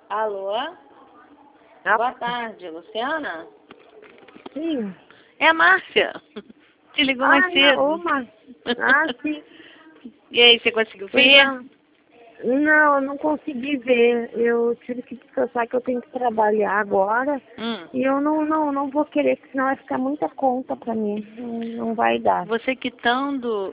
Alô? Ah, Boa tarde, Luciana? sim. É a Márcia. Te ligou mais cedo. Não, ô, Márcia. Sim. E aí, você conseguiu Pois ver? não, eu não consegui ver. Eu tive que descansar que eu tenho que trabalhar agora. Hum. E eu não vou querer, porque senão vai ficar muita conta pra mim. Não vai dar. Você quitando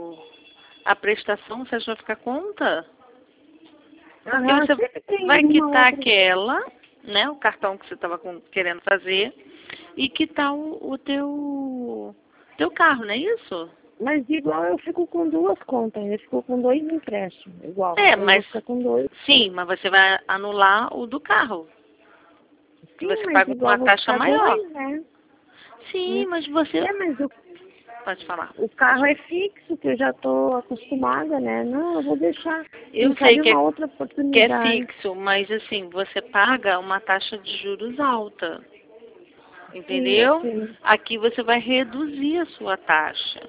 a prestação, você vai ficar conta? Porque Aham, você sempre tem vai uma quitar outra. aquela, né? O cartão que você estava querendo fazer. E quitar o teu carro, não é isso? Mas igual eu fico com duas contas. Eu fico com dois empréstimos. Igual. É, Eu vou mas ficar com dois. sim, mas você vai anular o do carro. Que Sim, você mas paga igual uma eu vou taxa ficar maior. dois, né? Sim, mas você. Mas o Pode falar. O carro é fixo, que eu já estou acostumada, né? Não, eu vou deixar. Quem Eu sei sabe uma outra que é oportunidade. fixo, mas assim, você paga uma taxa de juros alta. Sim, eu Entendeu? sei. Aqui você vai reduzir a sua taxa.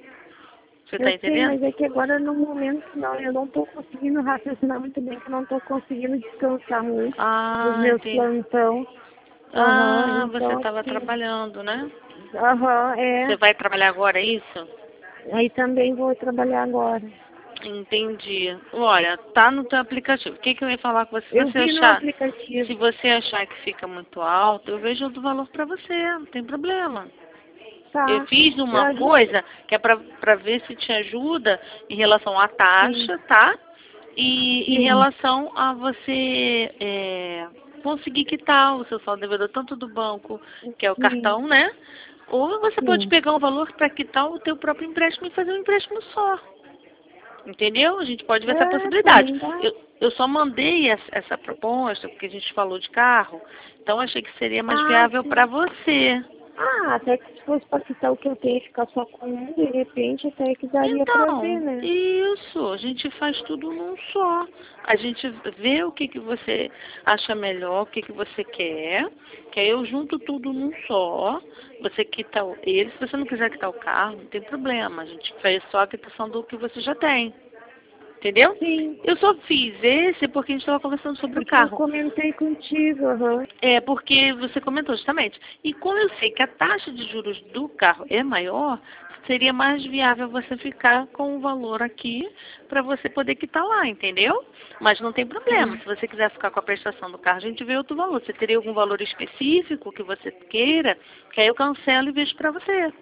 Você está Eu sei, entendendo? mas é que agora no momento não, eu não estou conseguindo raciocinar muito bem, que eu não estou conseguindo descansar muito dos Ah, meus entendi. plantão. Aham, Ah, você então estava assim, trabalhando, né? aham, Você é. vai trabalhar agora, é isso? Aí também vou trabalhar agora. Entendi. Olha, tá no teu aplicativo. O que que eu ia falar com você? Eu vi no Se aplicativo, você achar que fica muito alto, eu vejo outro valor para você, não tem problema. Eu tá? fiz uma Eu, coisa que é para ver se te ajuda em relação à sim, taxa, tá? E em sim, relação a você conseguir quitar o seu saldo devedor, tanto do banco, que é o sim, cartão, né? Ou você pode sim. pegar um valor para quitar o teu próprio empréstimo e fazer um empréstimo só. Entendeu? A gente pode ver essa É, possibilidade. também dá. Eu só mandei essa proposta, porque a gente falou de carro, então achei que seria mais Ah, viável para sim. você. Ah, até que se fosse para quitar o que eu tenho e ficar só com um, de repente até que daria para ver, Então, né? isso, a gente faz tudo num só. A gente vê o que que você acha melhor, o que que você quer, que aí eu junto tudo num só. Você quita ele, se você não quiser quitar o carro, não tem problema. A gente faz só a quitação do que você já tem. Entendeu? Sim, Eu só fiz esse porque a gente estava conversando sobre o porque eu carro. comentei contigo, aham. É, porque você comentou justamente. E como eu sei que a taxa de juros do carro é maior, seria mais viável você ficar com o valor aqui para você poder quitar lá, entendeu? Mas não tem problema. Sim. Se você quiser ficar com a prestação do carro, a gente vê outro valor. Você teria algum valor específico que você queira, que aí eu cancelo e vejo para você.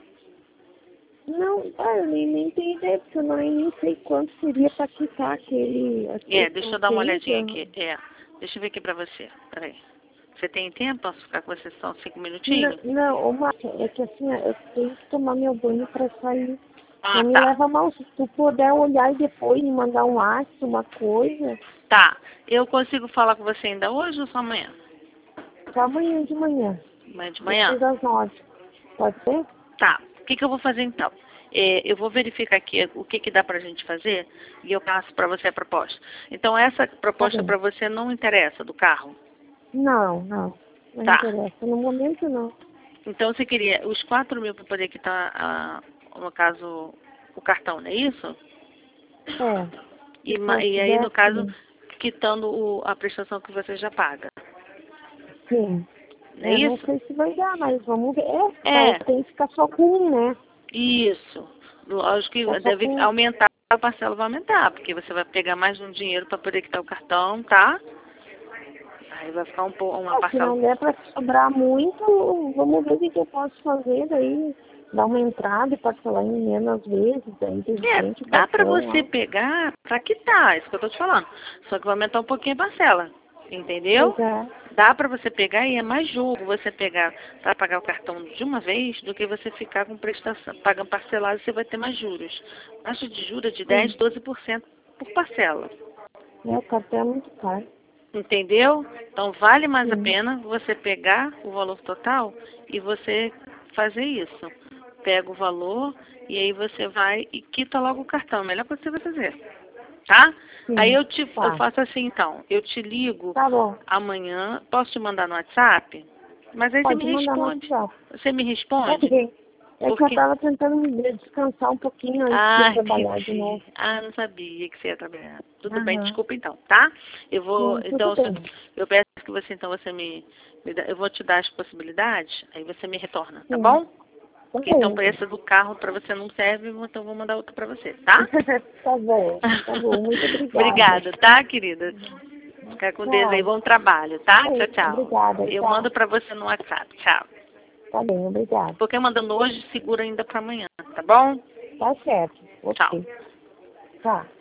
Não, eu nem tenho ideia, porque eu nem sei quanto seria para quitar É, aquele que deixa eu eu dar uma tenho. olhadinha aqui. É, deixa eu ver aqui para você. Peraí. Você tem tempo? Posso ficar com você só 5 Não, minutinhos? não, ô, Márcia, é que assim, eu tenho que tomar meu banho para sair. Não Ah, me tá. leva mal, se tu puder olhar e depois me mandar um WhatsApp, uma coisa, Tá. Eu consigo falar com você ainda hoje ou só amanhã? só amanhã de manhã, Amanhã de manhã? depois das 9. Pode ser? Tá. O que que eu vou fazer então? Eu vou verificar aqui o que que dá pra gente fazer e eu passo pra você a proposta. Então, essa Tá proposta bem. pra você não interessa do carro? Não Tá. interessa. No momento não. Então, você queria os 4.000 para poder quitar, no caso, o cartão, não é isso? É, E, se eu e aí, no pudesse, caso, sim. quitando a prestação que você já paga. Sim. Não é É, não isso? sei se vai dar, mas vamos ver. É, É, tem que ficar só com um, né? isso. Lógico Ficar que só deve com um. aumentar, a parcela vai aumentar, porque você vai pegar mais de um dinheiro para poder quitar o cartão, tá? Aí vai ficar uma É, se parcela. não der para sobrar muito, vamos ver o que eu posso fazer daí. Dar uma entrada e parcelar em menos vezes, daí de É, repente o dá para cartão você lá. pegar para quitar, isso que eu tô te falando. Só que vai aumentar um pouquinho a parcela, Pois entendeu? é. Dá para você pegar e é mais jogo você pegar para pagar o cartão de uma vez do que você ficar com prestação, pagando parcelado, você vai ter mais juros. Taxa de juros é de Sim. 10, 12% por parcela. É, o cartão é muito caro. Entendeu? Então vale mais a Sim. pena você pegar o valor total e você fazer isso. Pega o valor e aí você vai e quita logo o cartão. Melhor que você vai fazer. Tá? Aí Sim. eu Tá. faço assim então. Eu te ligo Tá bom. amanhã. Posso te mandar no WhatsApp? Mas aí você me Pode mandar no responde. WhatsApp. Você me Tá responde? bem. É que eu Porque... estava tentando descansar um pouquinho antes de trabalhar de novo. Ah, não sabia que você ia trabalhar. Tudo bem, Aham. desculpa então, tá? Eu vou, Sim, então, tudo bem. eu peço que você, então, você me dá, eu vou te dar as possibilidades, aí você me retorna, tá Sim. bom? Tá Porque então, bem. para essa do carro, para você não serve, então eu vou mandar outra para você, tá? Tá bom, tá bom. Muito obrigada. Obrigada, tá, querida? Fica com Deus aí, Tchau. bom trabalho, tá? Tchau, tchau. Obrigada, Eu tchau. mando para você no WhatsApp, tchau. Tá bem, obrigada. Porque mandando hoje, segura ainda para amanhã, tá bom? Tá certo. Tchau. Ok. Tchau.